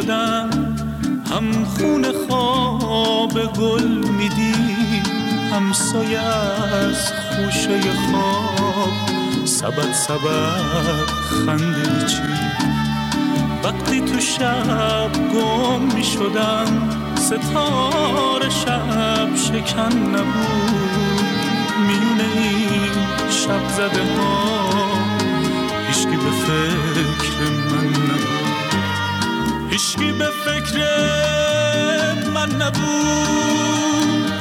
شدم، هم خون خواب گل میدیم، هم سایه از خوشه خواب، سبد خنده چی. وقتی تو شب گم میشدم، ستاره شب شکن نبود، میونه این شب زده ها هیچکی به فکر من نبود، هیچکی به فکر من نبود.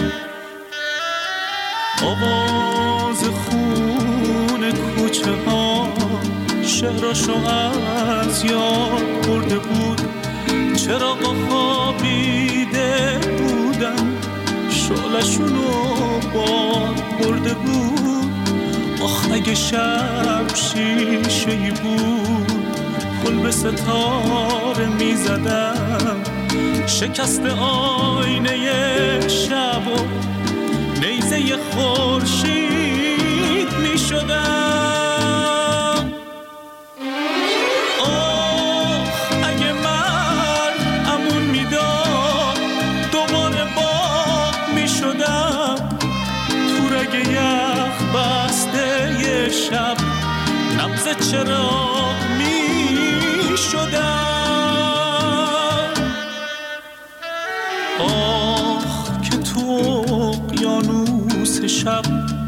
آواز خون کوچه ها شهرشو از یاد برده بود، چراغا خوابیده بودن، شعله‌شونو باد برده بود. آخ اگه شب شیشه‌ای بود، پل به ستاره میزدم، شکست آینه شب و نیزه خورشید میشدم. آخ اگه مرد امون میداد، دوباره باغ میشدم، تو رگ یخ بسته ی شب نبض چراغ میشدم. آخ که تو اقیانوس شب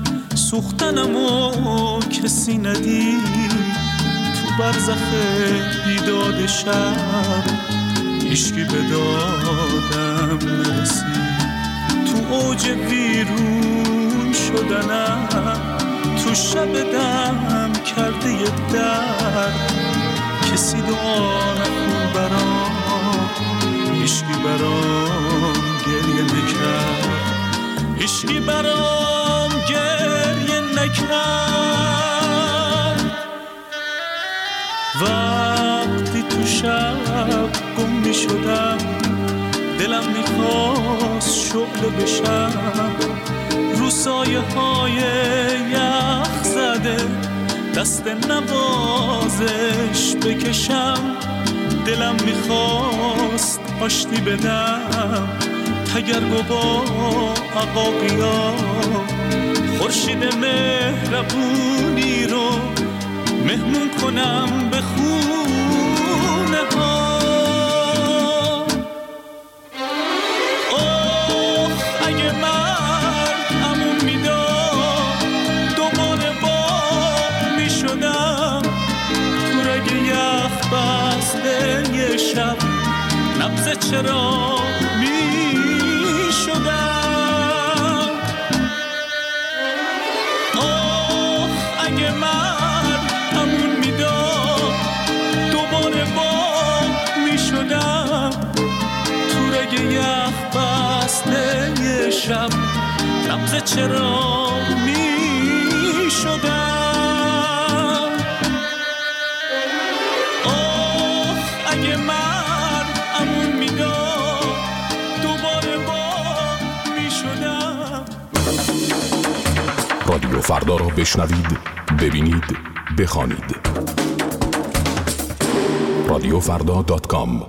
سوختنمو کسی ندید، تو برزخ بیداد شب هیچکی به دادم نرسید. تو اوج ویرون شدنم، تو شب دم کرده ی درد، کسی دعا نکن برام، هیچکی برام گریه نکرد، هیچکی برام گریه نکرد. وقتی تو شب گم می شدم، دلم میخواست شعله بشم، رو سایه های یخ زده دست نوازش بکشم. دلم میخواست آشتی بدم، تگرگ با عقاقیا، خورشید مهربونی رو مهمون کنم به خونه ها. آخ اگه مرد امون میداد، دوباره باغ میشدم، تو رگ یخ بسته ی شب نبض چراغ میشدم. آخ اگه مرد امون میداد، دوباره باغ میشدم، تو رگ یخ بسته ی شب نبض چراغ میشدم. آخ اگه مرد امون میداد، دوباره باغ میشدم. رادیو فردا را بشنوید، ببینید، بخوانید. radiofrda.com.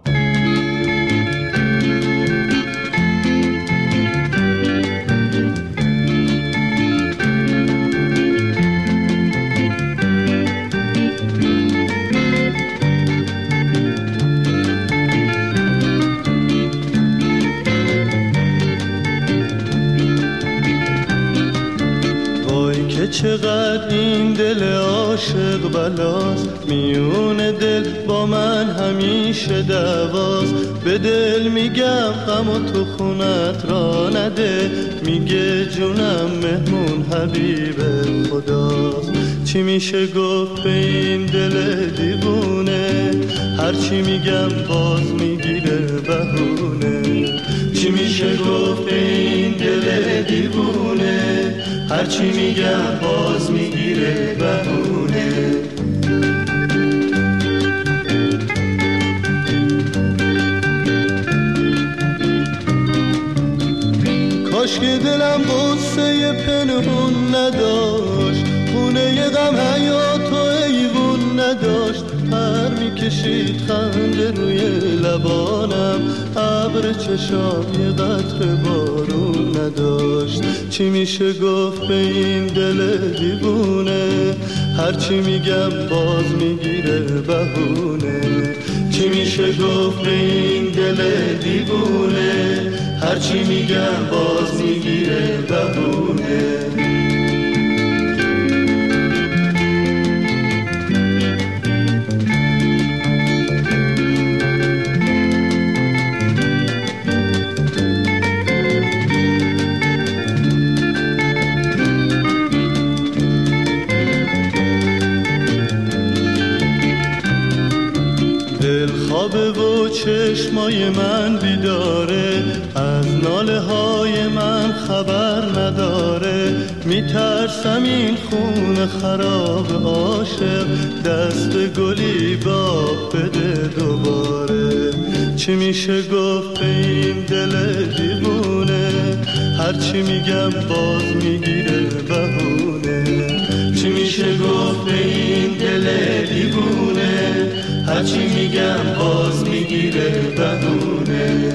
چقدر این دل عاشق بلاست، میون دل با من همیشه دعواست. به دل میگم غم و تو خونت را نده، میگه جونم مهمون حبیب خداست. چی میشه گفت به این دل دیوونه، هرچی میگم باز میگیره بهونه. چی میشه گفت به این دل دیوونه، هرچی میگم باز میگیره بهونه. کاش که دلم قصه پنهون نداشت، خونه غم حیات و ایوون نداشت. پر میکشید خنده روی لبانم، ابر چشام یه قطره بارون نداشت. چی میشه گفت به این دل دیوونه، هرچی میگم باز میگیره بهونه. چی میشه گفت به این دل دیوونه، هرچی میگم باز میگیره بهونه. خوابه و چشمای من بیداره، از ناله های من خبر نداره. میترسم این خون خراب عاشق دست گلی باب بده دوباره. چی میشه گفت به این دل دیوونه، هرچی میگم باز میگیره بهونه. چی میشه گفت به این دل دیوونه، هرچی میگم باز میگیره بهونه.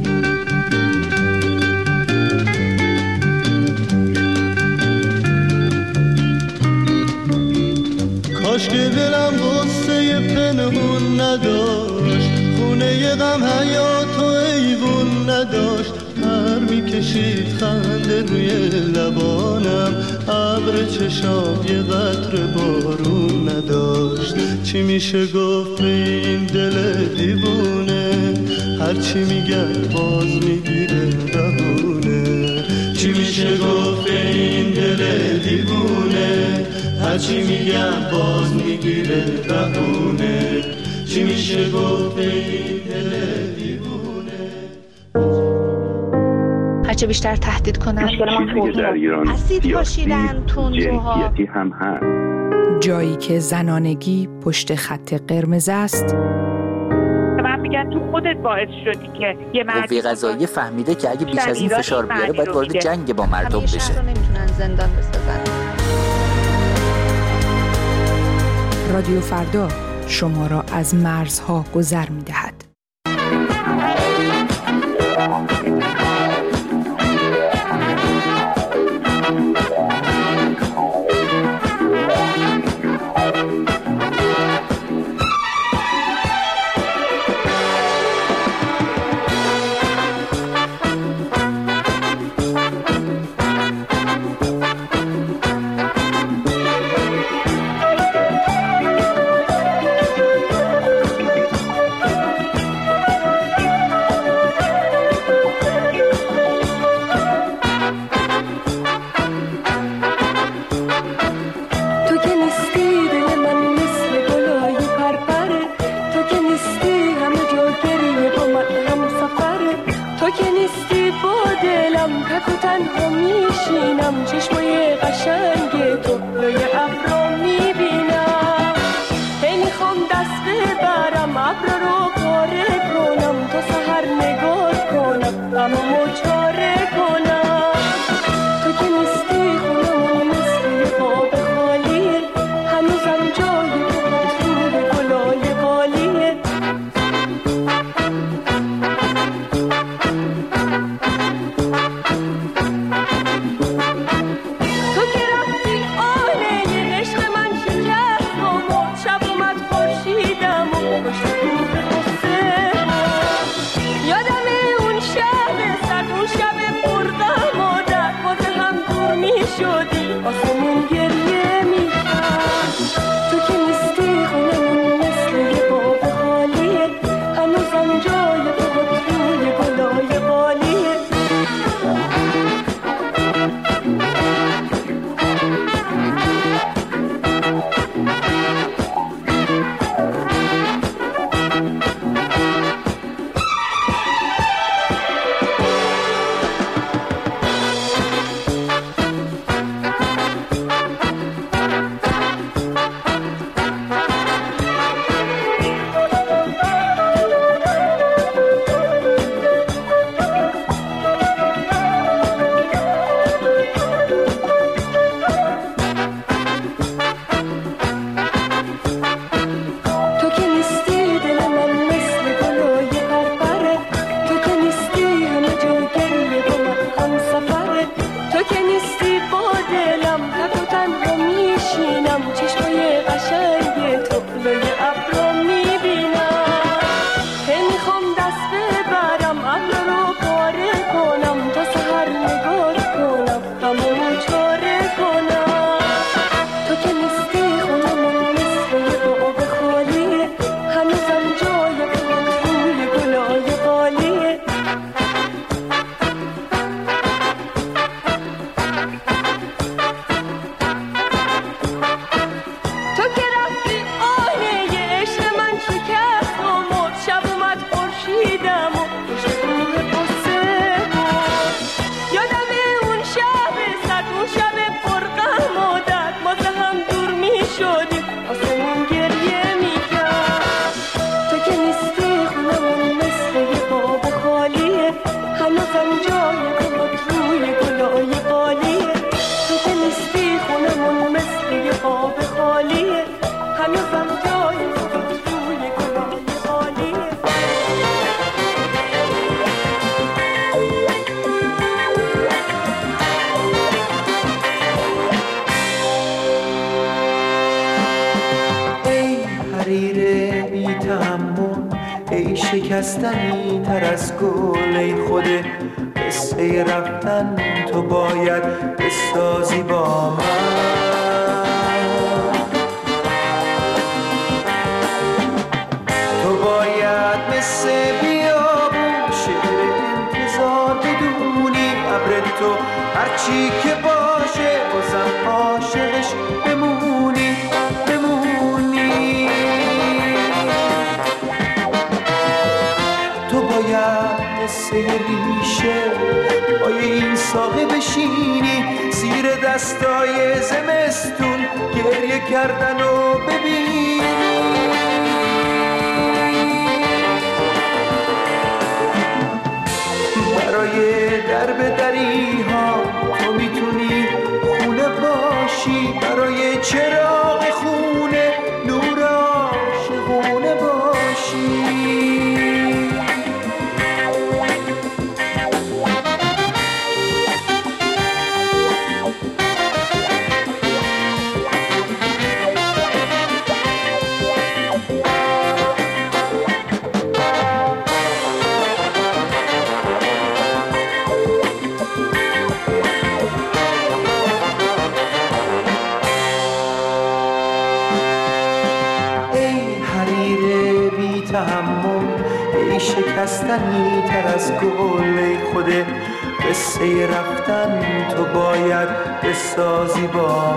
کاش که دلم غصه پنهون نداشت، خونه غم حیات و ایوون نداشت. پر میکشید خنده روی لبانم، ابر چشام یه قطره بارون نداشت. چی میشه گفت به این دل دیوونه، هرچی میگم باز میگیره بهونه. چی میشه گفت به این دل دیوونه، هرچی میگم باز میگیره بهونه. چی میشه گفت به این دل دیوونه. هرچه بیشتر تهدید کنن چیزی در ایران اسید پاشیدن، جنسیتی هم هست. جایی که زنانگی پشت خط قرمز است. من میگن تو خودت باعث شدی که یه قوه قضاییه فهمیده که اگه بیش از این فشار بیاره باید وارد جنگ با مردم بشه. شهر رو نمیتونن زندان بسازن. رادیو فردا شما را از مرزها گذر می‌دهد. چشمای قشنگ تو روی ابرو میبینم، هی میخوام دست ببرم ابر رو پاره کنم، تا سحر نگاه کنم غممو چاره کنم. تو که نیستی خونمون مثل خواب خالیه، هنوزم جای تو گلای قالیه. آسمون گریه میکرد، تو که نیستی خونمون مثل یه باب خالیه، هنوزم جای تو توی گلای قالیه. شکستنی تر از گل ای خود قصه رفتن تو باید بسازی با من. تو باید مثل بیابون شعر انتظار بدونی، ابر تو هرچی که باشه بازم عاشقش بمونی. تو باید مثل ریشه پای این ساقه بشینی، زیر دستای زمستون گریه کردن و ببینی. برای درب دری ها تو میتونی خونه باشی، برای چراغ خونه نور عاشقونه باشی. شکستنی تر از گل ای خود قصه رفتن تو باید بسازی با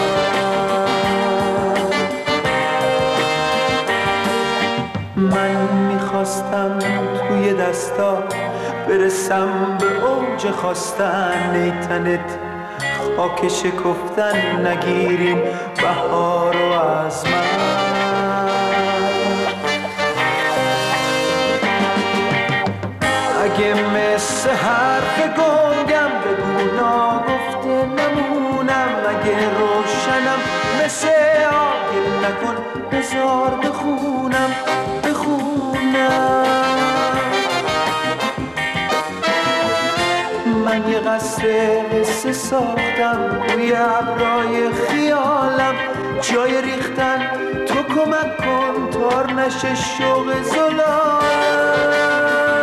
من میخواستم توی دستا برسم به اوج خواستن، ای تنت خاک شکفتن نگیریم بهار و از من. اگه مثل حرف گنگم بگو ناگفته نمونم، اگه روشنم مثل آگل نکن بذار بخونم. من یه قصر قصه ساختم روی ابرای خیالم، جای ریختن تو کمک کن تار نشه شوق زلالم.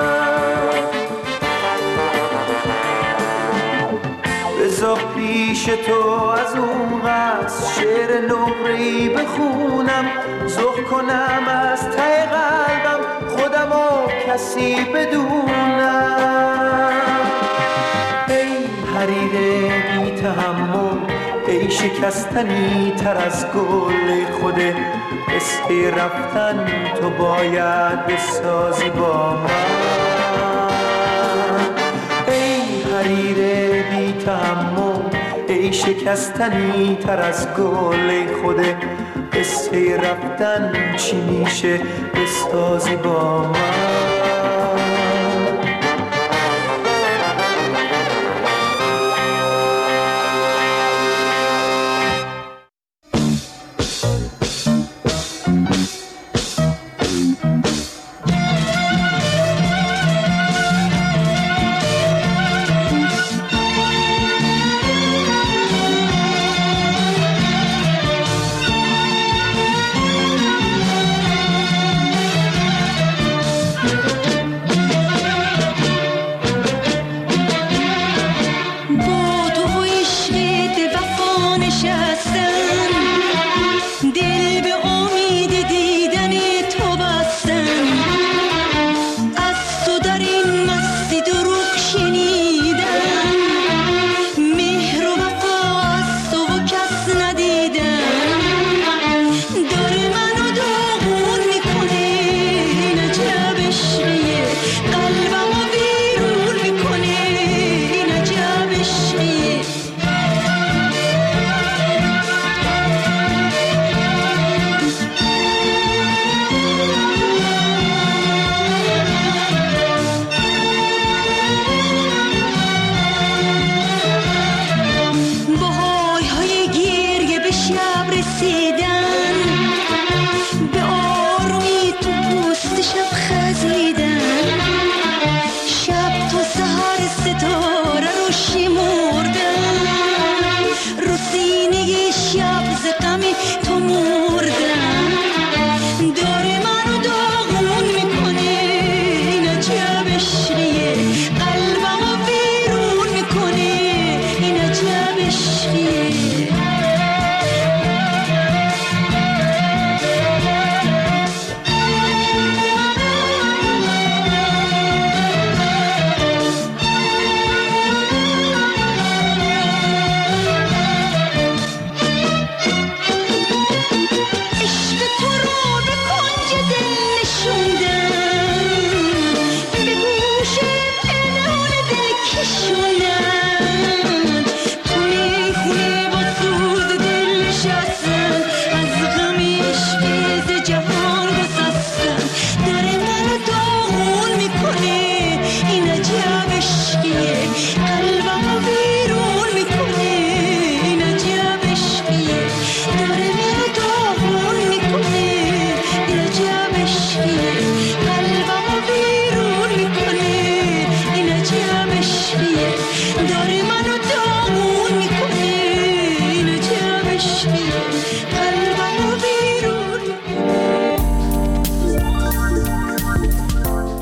بذار پیش تو از اون قصد شعر نقره‌ای بخونم، ذوق کنم از ته قلبم خودم و کسی بدونم. ای حریر بی تحمل، ای شکستنی تر از گل ای خود قصه رفتن تو باید بسازی با من. ای حریر بی تحمل، ای شکستنی تر از گل ای خود قصه رفتن چی میشه بسازی با من.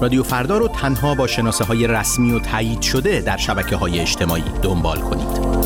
رادیو فردا رو تنها با شناسه‌های رسمی و تایید شده در شبکه‌های اجتماعی دنبال کنید.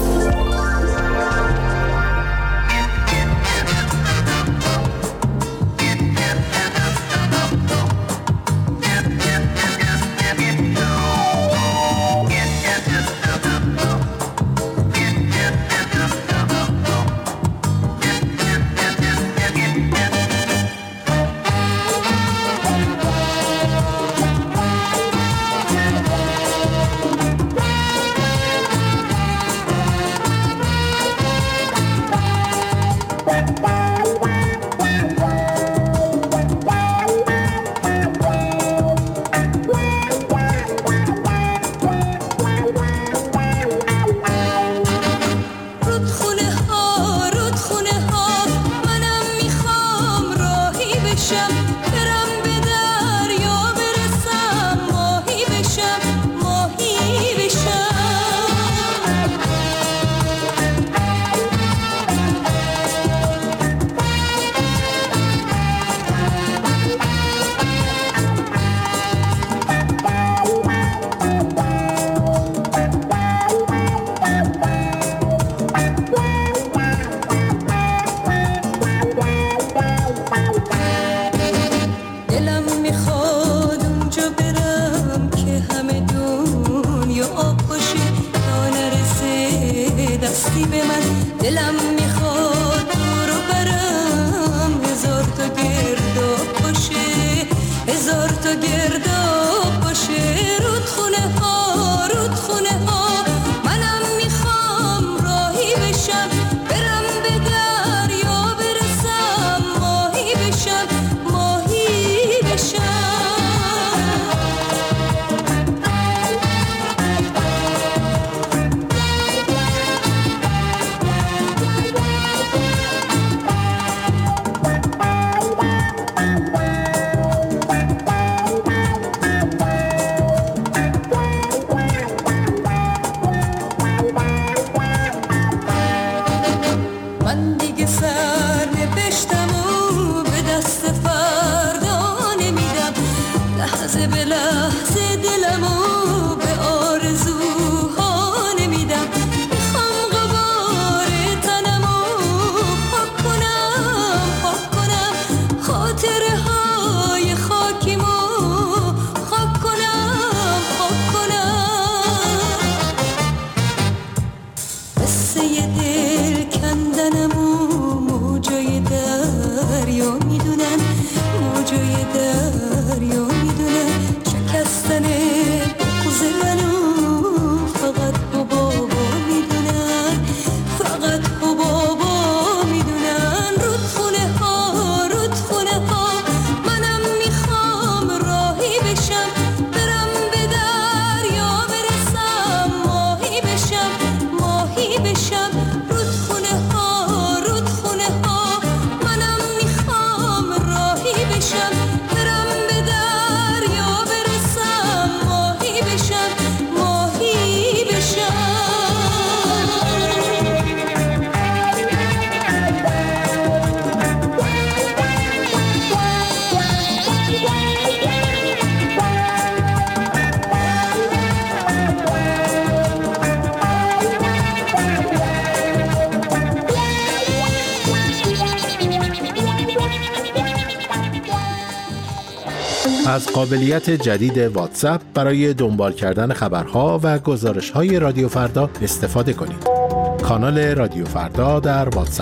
از قابلیت جدید واتساپ برای دنبال کردن خبرها و گزارش‌های رادیو فردا استفاده کنید. کانال رادیو فردا در واتساپ.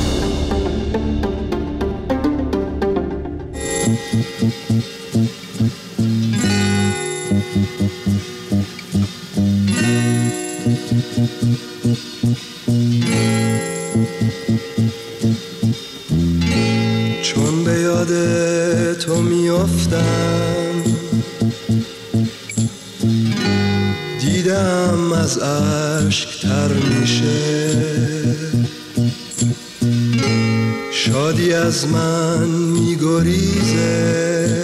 چون به یاد تو میافتم دیدم از اشک تر میشه شادی از من میگریزه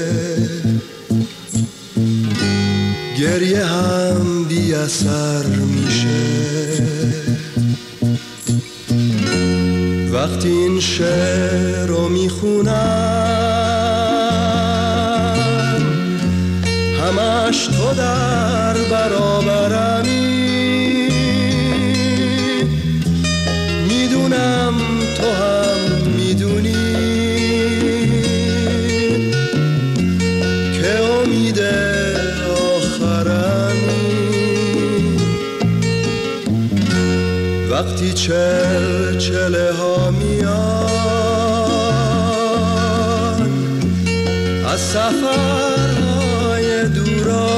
گریه هم بی اثر میشه وقتی این شعر رو میخونم همش تو در برابرمی، میدونم تو هم میدونی که امید آخرمی. وقتی چله ها میان از سفرهای دورا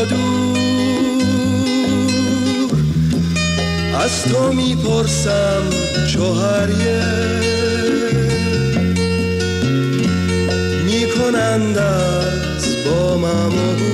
دور، از تو میپرسم چوهریه میکنند از بامم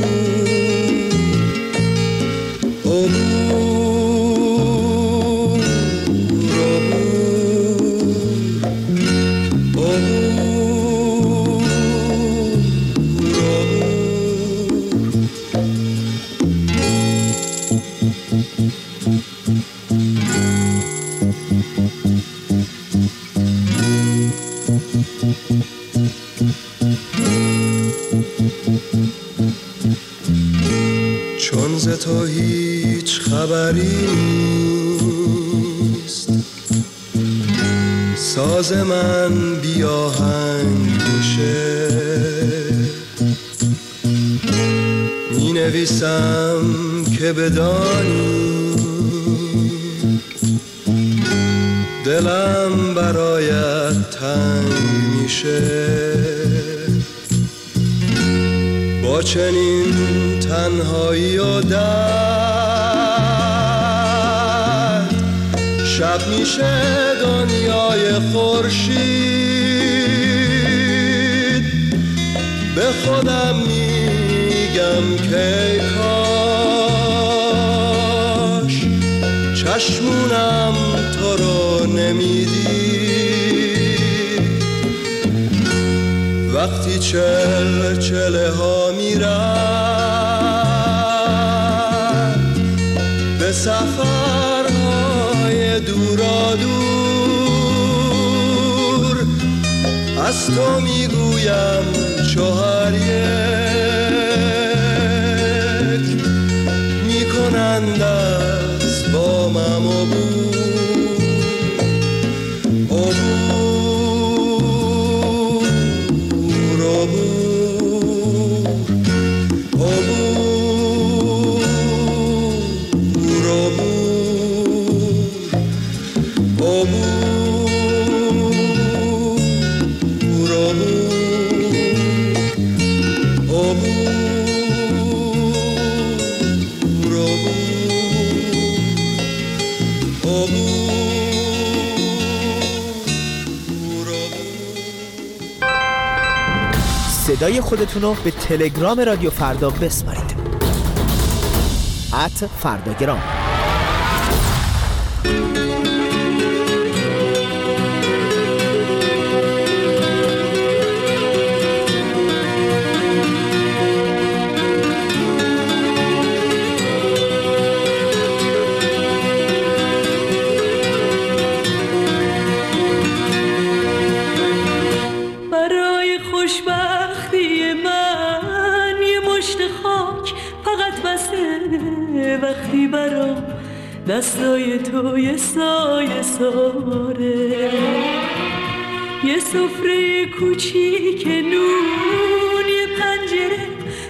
چون ز تو هیچ خبری نیست، ساز من بی آهنگ میشه، می نویسم که بدانی دلم برایت تنگ میشه. با چنین تنهایی و درد شب میشه دنیای خورشید. به خودم میگم که کاش چشمونم تو رو نمیدید. وقتی چله ها میرن به سفرهای دورا دور، از تو میگویم چوهر یک میکنند از بامم صدای خودتون رو به تلگرام رادیو فردا بسپارید. @فرداگرام. وقتی برام دستای تو یه سایه ساره، یه سفره کوچیک نون، یه پنجره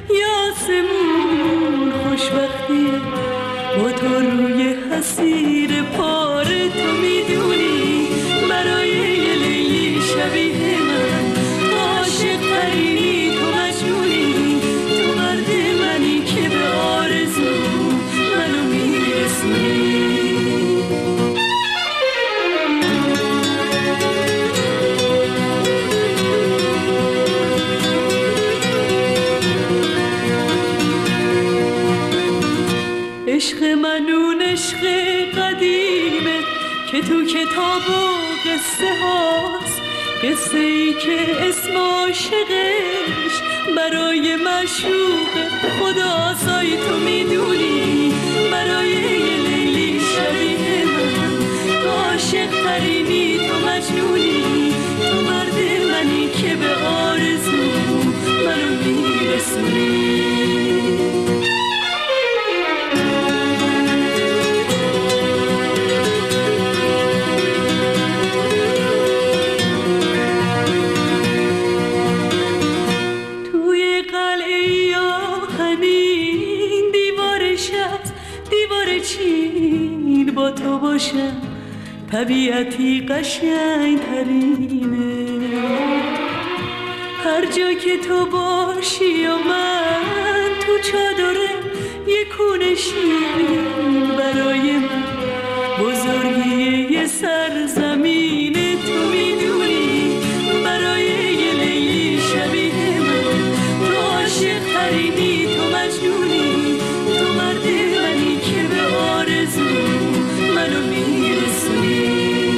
یاسمون، خوشبختیه با تو روی حسیر پاره. تو میدونی برای یه لیلی شبیه من عاشق ترینی، تو مجنونی، تو مرد منی که به آرزو منو میرسونی. عشق من اون عشق قدیمه که تو کتاب و قصه هاست، قصه ای که اسم عاشقش برای معشوق خداسای. تو میدونی برای یه لیلی شبیه من عاشق ترینی، تو مجنونی، تو مرد منی که به آرزو منو میرسونی. با تو باشم طبیعتی قشنگ ترینه. هر جا که تو باشی و من تو چادره یه کونه شیرین برای من بزرگی یه سرزمینه. تو میدونی برای یه لیلی شبیه من تو عاشق ترینی، تو مجنونی، تو مرد منی که به آرزو منو میرسونی.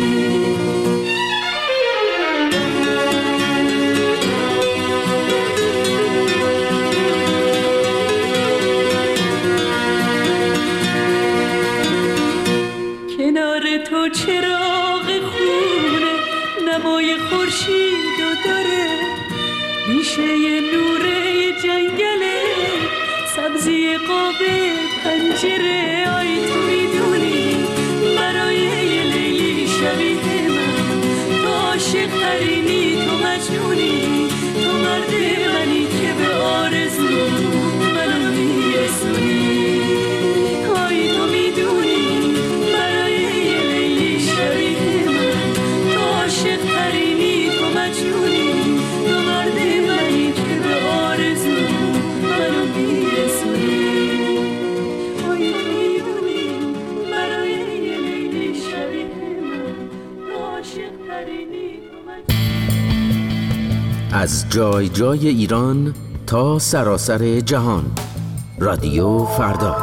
کنار تو چراغ خونه نمای خورشیدو داره، میشه یه نوره جنگله سبزی قاب پنجره. آی تو میدونی برای یه لیلی شبیه من تو عاشق ترینی، تو مجنونی، تو مرد منی که به آرزو منو میرسونی. آی تو میدونی برای یه لیلی شبیه من تو عاشق ترینی، تو مجنونی، تو مرد منی که به آرزو منو میرسونی. آی تو میدونی برای یه لیلی شبیه من تو عاشق ترینی، تو مجنونی. از جای جای ایران تا سراسر جهان، رادیو فردا.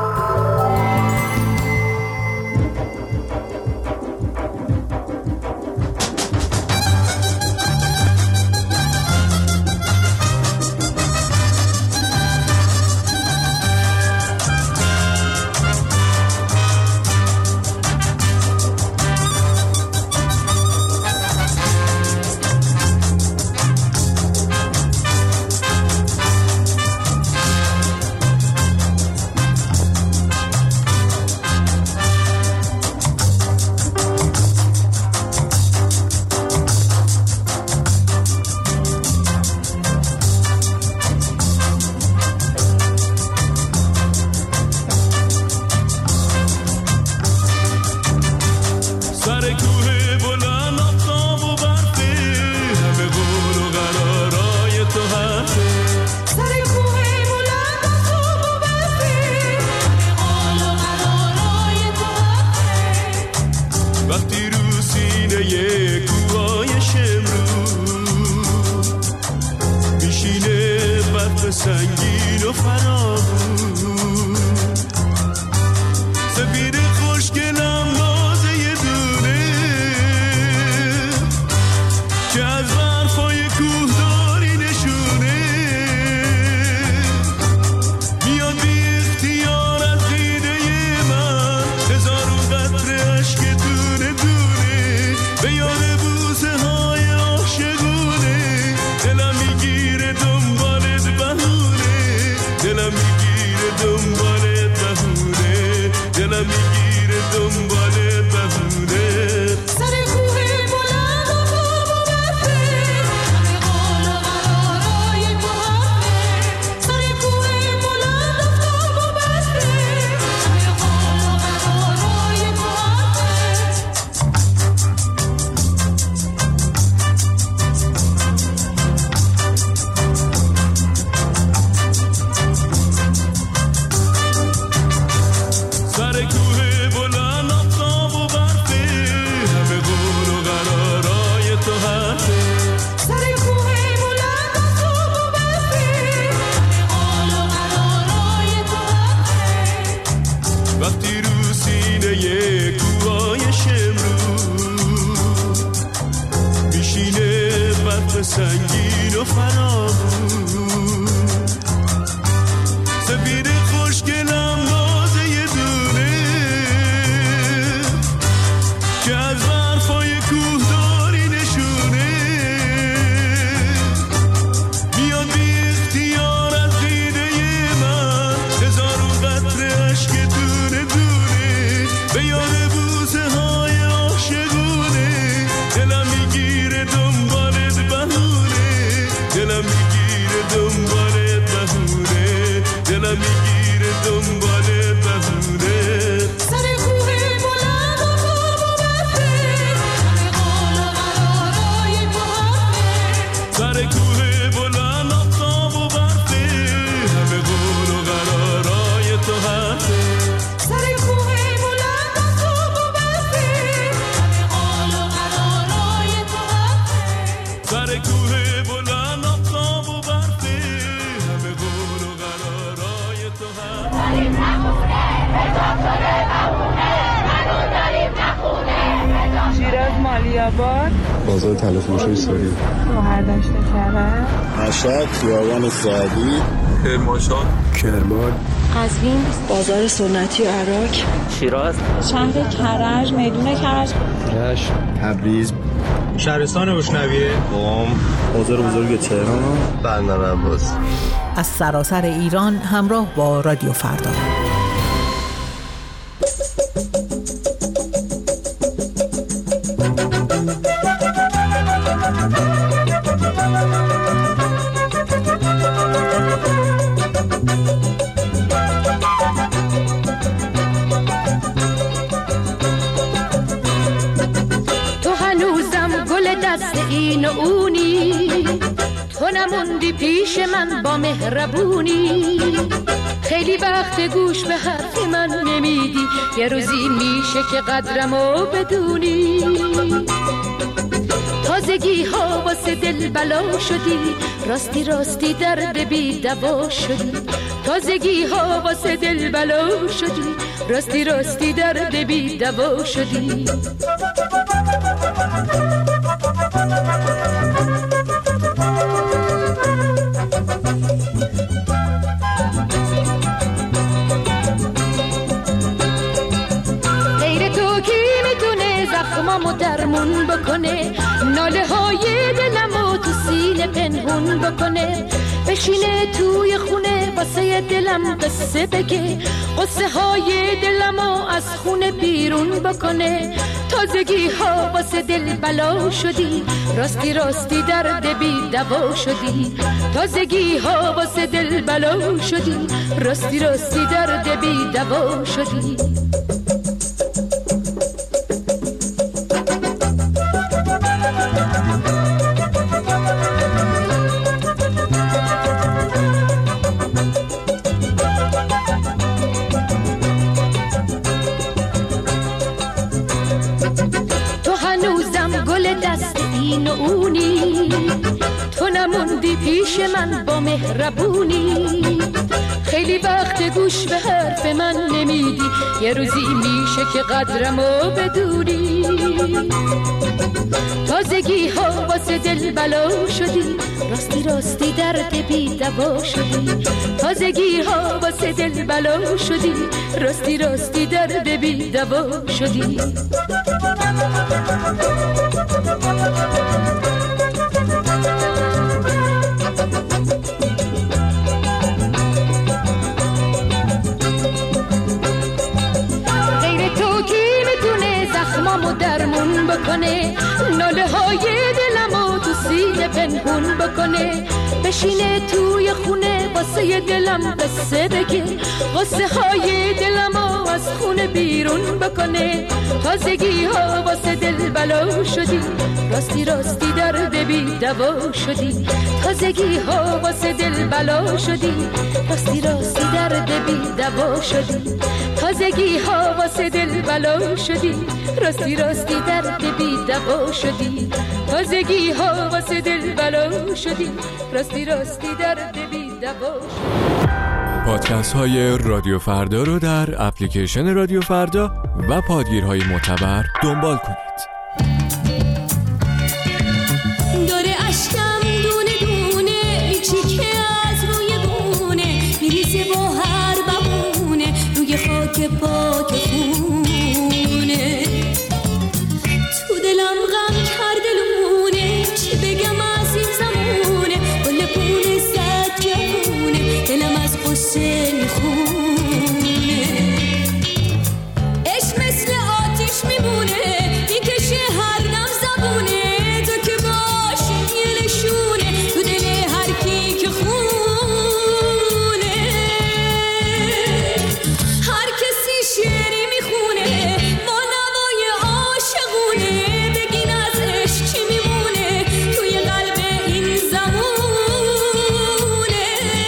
سنگین و فرامون سفید خوشگلم بازه یه دونه که از برفای کوهداری نشونه میاد بی اختیار از دیده من هزارون قطره عشق دونه دونه به یاد بوسه های عاشقونه دلم میگیره دنبالت بهونه دلم میگیره دنبالت بهونه دلم میگیره دنبالت بهونه سر کوه بلند و خواب و بسته همه قول و قرارای تو هفته سر کوه بلند و خواب و بسته همه قول و قرارای تو سر کوه بلند آفتاب و برفه همه قول و قرارای تو هسته سر کوه بلند آفتاب و بسته همه قول و قرارای تو هسته وقتی رو سینه کوههای شمرو میشینه برف سنگین و فرامون سفید خوشگلم بازه یه دونه که از برفای کوهداری نشونه میاد بی اختیار از دیده من هزارون قطره عشق دونه دونه به یاد بوسه های عاشقونه دلم میگیره دنبالت بهونه دلم میگیره علی-آباد، بازار طلع‌فروشی سوری، شهردشت کرج، مشهد، خیابان سعدی، کرمانشاه، کرمان، قزوین، بازار سنتی عراق، شیراز، شهر کرج، میدون کرج، رشت، تبریز، شهرستان اشنویه، قم، بازار بزرگ تهران، بندر عباس. از سراسر ایران همراه با رادیو فردا. این و اونی، تو نموندی پیش من با مهربونی. خیلی وقت گوش به حرف من نمیدی، یه روزی میشه که قدرمو بدونی. تازگی ها واسه دل بلا شدی، راستی راستی درد بی دوا شدی. تازگی ها واسه دل بلا شدی، راستی راستی درد بی دوا شدی. غیر تو کی میتونه زخمامو درمون بکنه، ناله های دلمو تو سینه پنهون بکنه. بشینه توی خونه واسه دلم قصه بگه، قصه های دلمو از خونه بیرون بکنه. تازگی ها واسه دل بلا شدی، راستی راستی درد بی دوا شدی. تازگی ها واسه دل بلا شدی، راستی راستی درد بی دوا شدی. تو نموندی پیش من با مهربونی. خیلی وقت گوش به حرف من نمیدی، یه روزی میشه که قدرمو بدونی. تازگی ها واسه دل بلا شدی، راستی راستی درد بی دوا شدی. تازگی ها واسه دل بلا شدی، راستی راستی درد بی دوا شدی. غیر تو کی میتونه زخمامو درمون بکنه، ناله های دلمو تو سینه پنهون بکنه. بشینه توی خونه واسه دلم قصه بگه، قصه های دلمو از خونه بیرون بکنه. تازگی ها واسه دل بلا شدی، راستی راستی درد بی دوا شدی. تازگی ها واسه دل بلا شدی، راستی راستی درد بی دوا شدی. تازگی ها واسه دل بلا شدی، راستی راستی درد بی دوا شدی. تازگی ها واسه دل بلا شدی، راستی راستی درد بی دوا شدی. پادکست های رادیو فردا رو در اپلیکیشن رادیو فردا و پادگیرهای معتبر دنبال کنید. داره اشکم دونه دونه میچیکه از روی بونه، میریزه با هر بمونه روی خاک پاک خونه. تو دلم غم کرده لونه، چی بگم از این زمونه. گل پونه زد جوونه، دلم از قصه میخونه. عشق مثل آتیش میمونه، میکشه هر دم زبونه. تو که باشی یه نشونه تو دل هر کی که خونه. هر کسی شعری میخونه با نوای عاشقونه. بگین از عشق چی میمونه توی قلب این زمونه.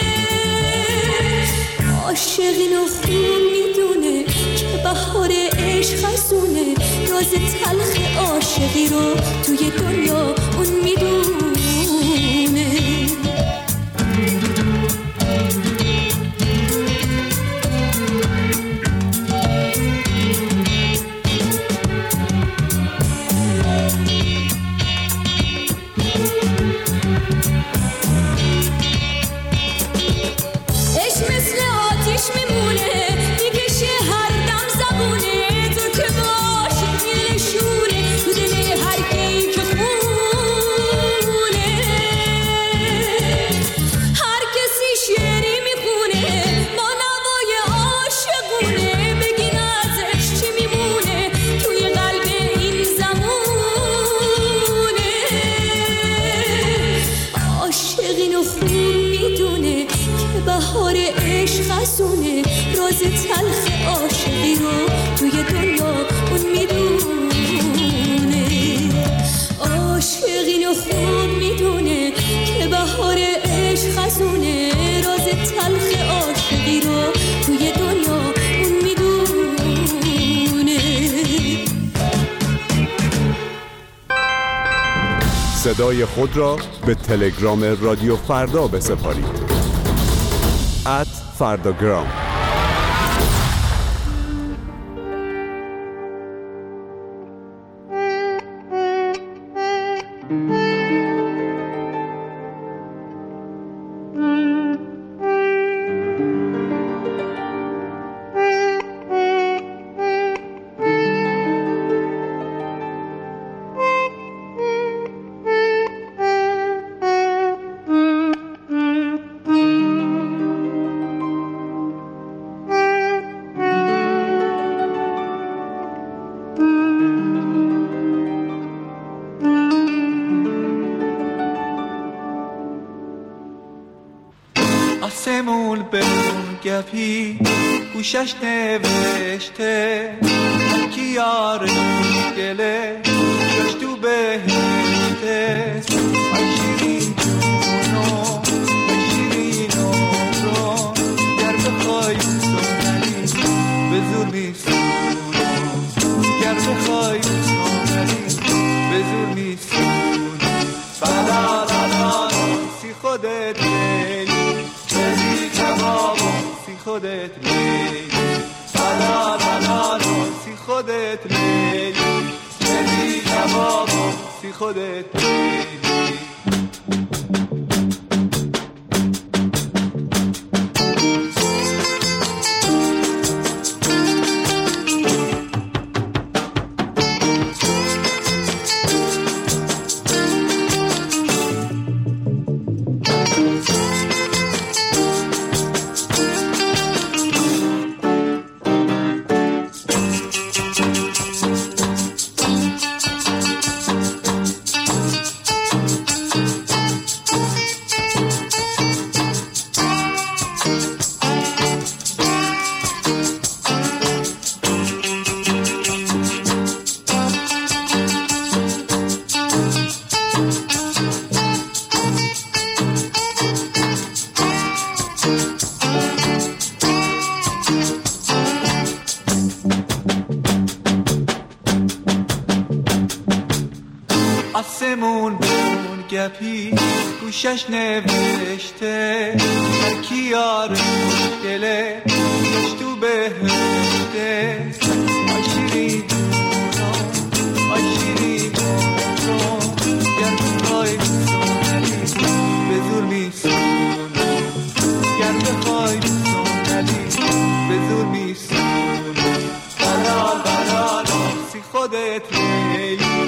عاشقین و خون میدونه که بهار عشق خزونه. راز تلخ عاشقی رو توی دنیا اون میدونه. راز تلخ عاشقی رو توی دنیا اون میدونه. عاشقینو خوب میدونه که بهار عشق خزونه، راز تلخ عاشقی رو توی دنیا اون میدونه. صدای خود را به تلگرام رادیو فردا بسپارید. @فرداگرام. آسمون به اون گپی گوشش نوشته کی یار گله جاش تو بهشته. آی شیرین جونو آی شیرین عمرو گر بخوای سنری به زور میسونو، گر بخوای سنری به زور میسونو. بلا لا سی خودت خودت لیلی، بلا بلا سی خودت لیلی، لیلی کبابو سی خودت لیلی. آسمون به اون گپی گوشش نوشته کی یار مشکله گش تو بهشته. آی شیرین جونو آی شیرین عمرو گر بخوای سنری به زور میسونو، گر بخوای سنری به زور میسونو. بلال بلال سی خودت لیلی،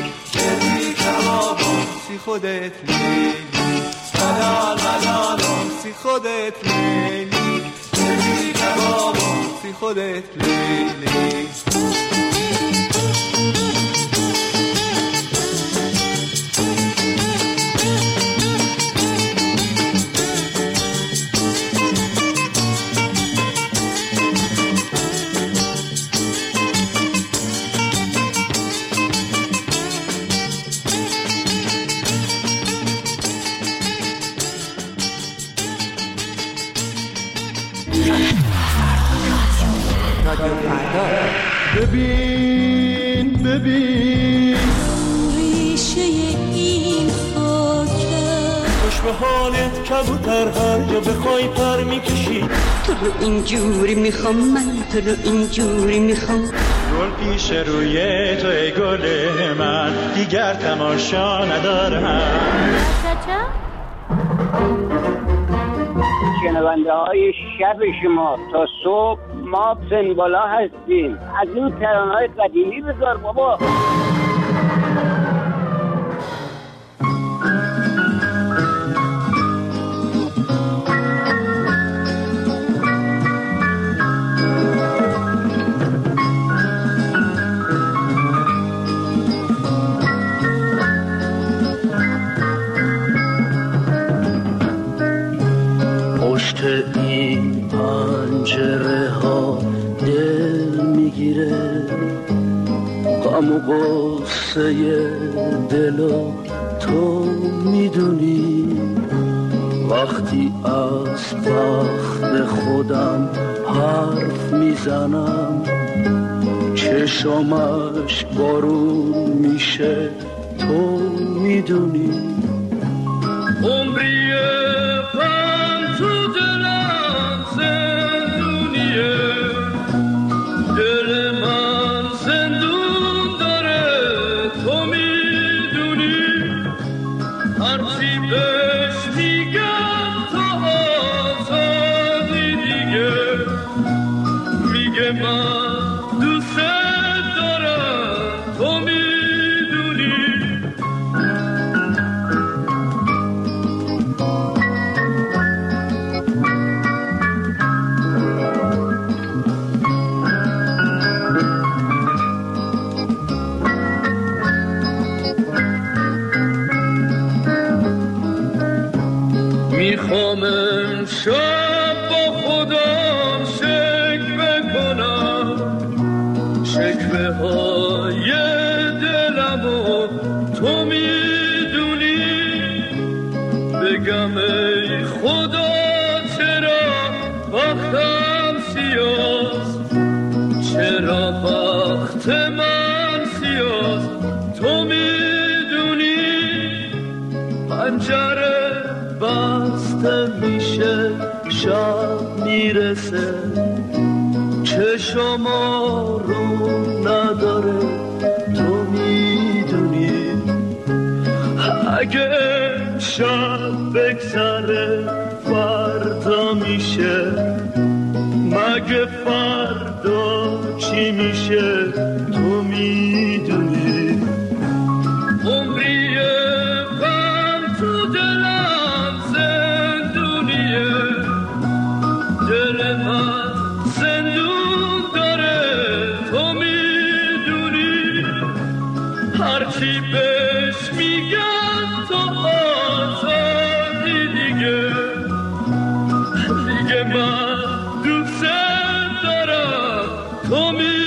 سی خودت لیلی، بلال بلال سی خودت لیلی، لیلی کباب سی خودت لیلی. ببین ببین ریشه این خاکه، خوش به حالت کبوتر هر جا بخوای پر میکشی. تو رو اینجوری میخوام من، تو رو اینجوری میخوام. گل پیش روی تو ای گل من، دیگر تماشا ندارم. شنونده های شب شما تا صبح ما سنبالا هستیم. از این ترانه‌های قدیمی بذار بابا. پشت این پنجره ها همو قصه دلو تو میدونی، وقتی از بخت خودم حرف میزنم چشمش بارون میشه تو میدونی. عمری غم تو دلم زندونیه، دل من زندون داره تو میدونی، هرچی بهش میگم تو آزادی دیگه، میگه من دوست دارم تو میدونی. میخوام امشب با خودم شکوه کنم، شکوه های دلمو تو میدونی، بگم ای خدا چرا وقتم سیاست، چرا وقت من سیاست تو میدونی، پنجره بسته میشه شب میرسه چشم رو نداره تو میدونی، اگه شب بگذره فردا میشه، مگه فردا چی میشه تو میدونی. عمری غم تو دلم زندونیه، دل من زندون داره تو میدونی، هرچی بهش میگم تو آزادی دیگه، دیگه من دوست دارم تو میدونی.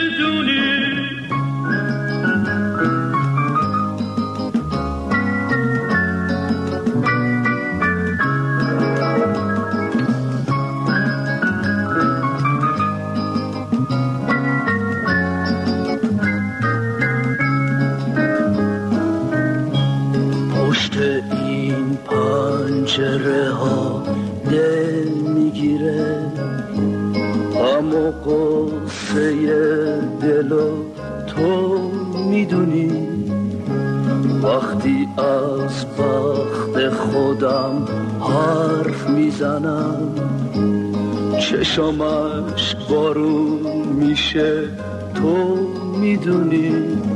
پنجره ها دل میگیره، اما قصه دلو تو میدونی، وقتی از بخت خودم حرف میزنم چشمش بارون میشه تو میدونی.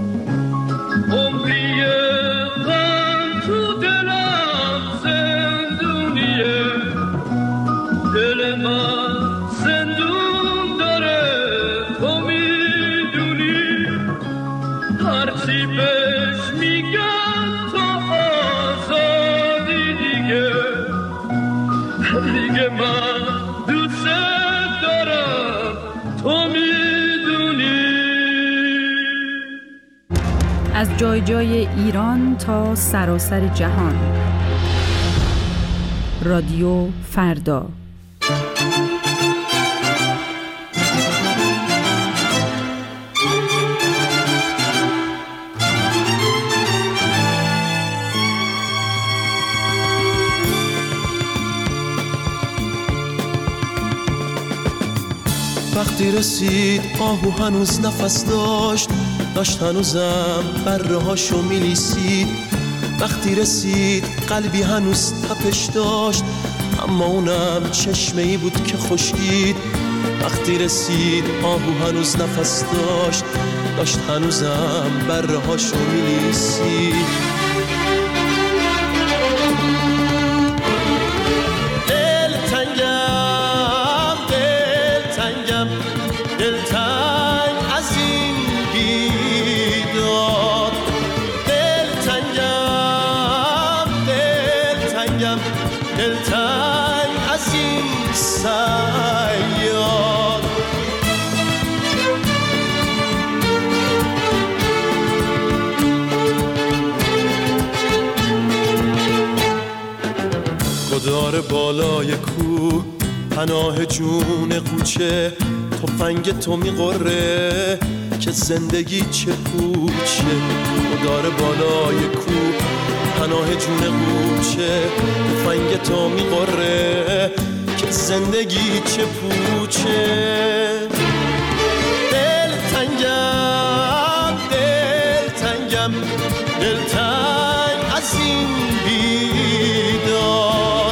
عمری غم تو دلم زندونیه، دل من زندون داره تو میدونی، هرچی بهش میگم تو آزادی دیگه، دیگه من دوست دارم تو میدونی. از جای جای ایران تا سراسر جهان، رادیو فردا. وقتی رسید آهو هنوز نفس داشت هنوزم بره هاشو میلیسید، وقتی رسید قلبی هنوز تپش داشت اما اونم چشمه ای بود که خشکید، وقتی رسید آهو هنوز نفس داشت هنوزم بره هاشو میلیسید. دلتنگ از این صیاد، بالای کوه پناه جون قوچه تفنگ تو میقره که زندگی چه پوچه داره بالای کوه پناه جون قوچه تفنگ تو میقره که زندگی چه پوچه دل تنگم دلتنگ از این بیداد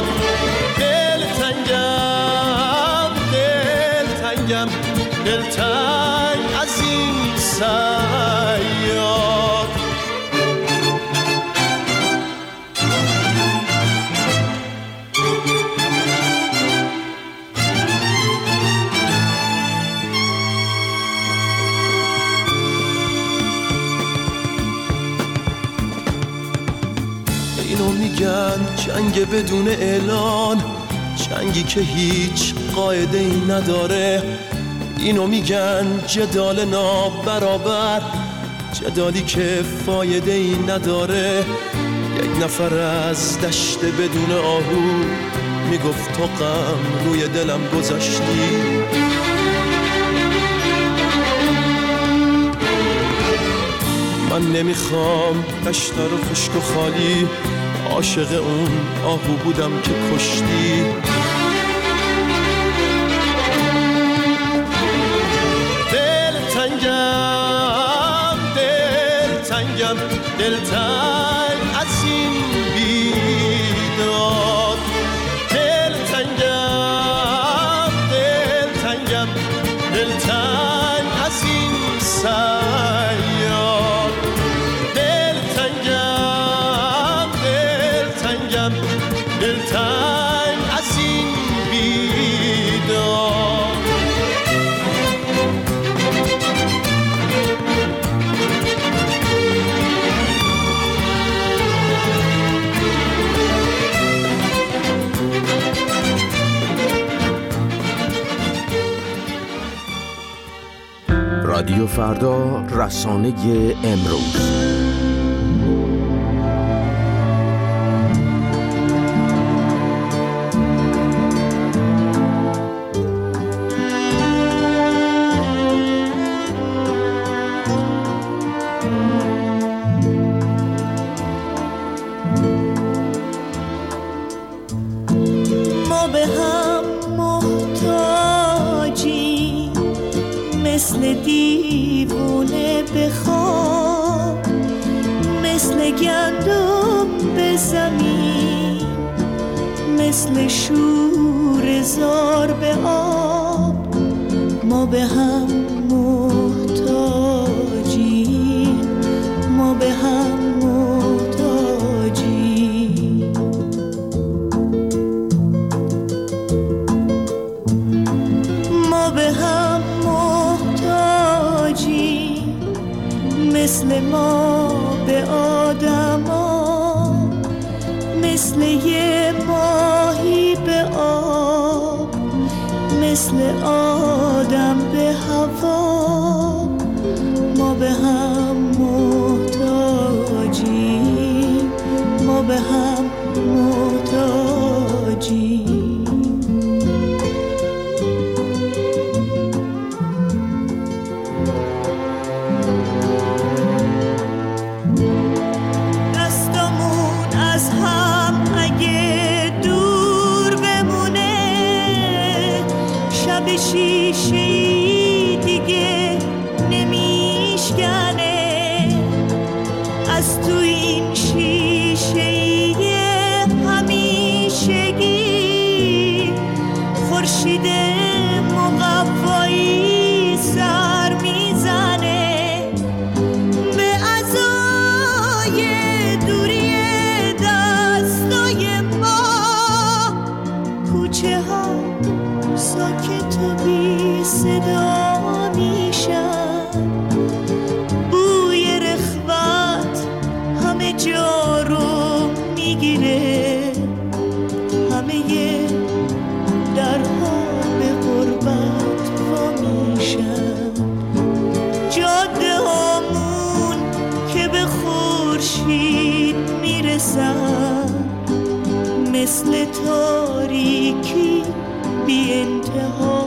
دلتنگ از این صیاد اینو میگن جنگ بدون اعلان، جنگی که هیچ قاعده ای نداره. اینو میگن جدال نابرابر، جدالی که فایده ای نداره. یک نفر از دشت بدون آهو میگفت تو غم روی دلم گذاشتی. من نمیخوام دشت رو خشک و خالی، عاشق اون آهو بودم که کشتی. دلتنگ از این بیداد، دلتنگم از این صیاد. دلتنگم از این بیداد. رادیو فردا، رسانه امروز. ما به هم محتاجیم، مثل دیوونه به خواب، مثل گندم به زمین، مثل شور زار به آب. ما به هم محتاجیم، ما به هم محتاجیم. ما به هم محتاجیم، مثل ما به آدما، مثل یه ماهی به آب، مثل آدم به هوا. ما به هم محتاجیم، ما به هم محتاجیم. شیشه‌ای دیگه نمیشکنه، از تو این شیشه‌ای همیشگی خورشید مقوایی سر میزنه به عزای دوری دستای ما. کوچه ها ساکت و بی صدا میشن، بوی رخوت همه جا رو میگیره، همه درها به غربت وا میشن. جاده هامون که به خورشید میرسن، مثل تاریکی بی انتها